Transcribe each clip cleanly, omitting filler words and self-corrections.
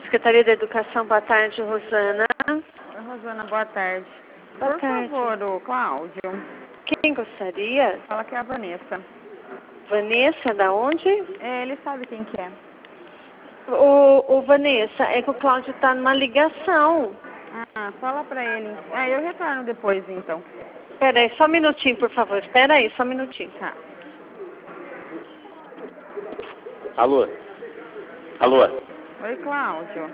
Secretaria da Educação, boa tarde, Rosana. Oi, Rosana, boa tarde. Boa Por tarde. favor, o Cláudio. Quem gostaria? Fala que é a Vanessa. Vanessa, da onde? Ele sabe quem que é. Ô, Vanessa, é que o Cláudio tá numa ligação. Ah, fala pra ele. Ah, eu retorno depois, então. Espera aí, só um minutinho, por favor. Espera aí, só um minutinho. Tá. Alô? Alô? Oi, Cláudio.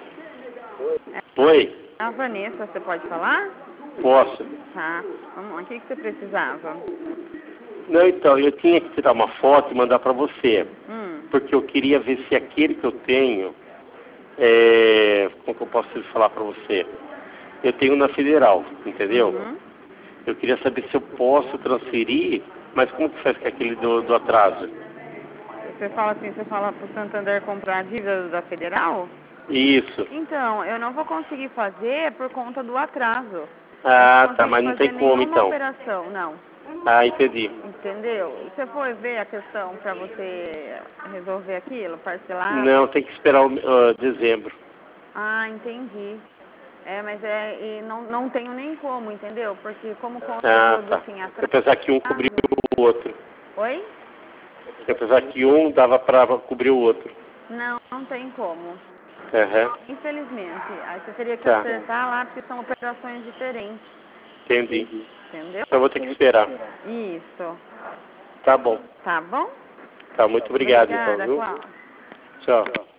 Oi? É a Vanessa, você pode falar? Posso? Tá. Vamos lá, o que você precisava? Não, então, eu tinha que tirar uma foto e mandar para você. Hum. Porque eu queria ver se aquele que eu tenho, como que eu posso falar para você? Eu tenho na Federal, entendeu? Uhum. Eu queria saber se eu posso transferir, mas como que faz com aquele do atraso? Você fala assim, você fala pro Santander comprar a dívida da Federal? Isso. Então, eu não vou conseguir fazer por conta do atraso. Ah, Eu não tá, consigo mas não tem fazer como nenhuma então. operação, não. Ah, entendi. Entendeu? E você foi ver a questão para você resolver aquilo, parcelar? Não, tem que esperar dezembro. Ah, entendi. Mas e não tenho nem como, entendeu? Porque como conta Ah, tudo tá. assim Eu pensava que um cobriu o outro. Oi? Eu pensava que um dava para cobrir o outro. Não tem como. Aham. Infelizmente. Aí você teria que Tá. acertar lá, porque são operações diferentes. Entendi. Entendeu? Só vou ter que esperar. Isso. Tá bom. Tá bom? Tá, muito obrigado então, Obrigada, viu? Cláudio. Tchau.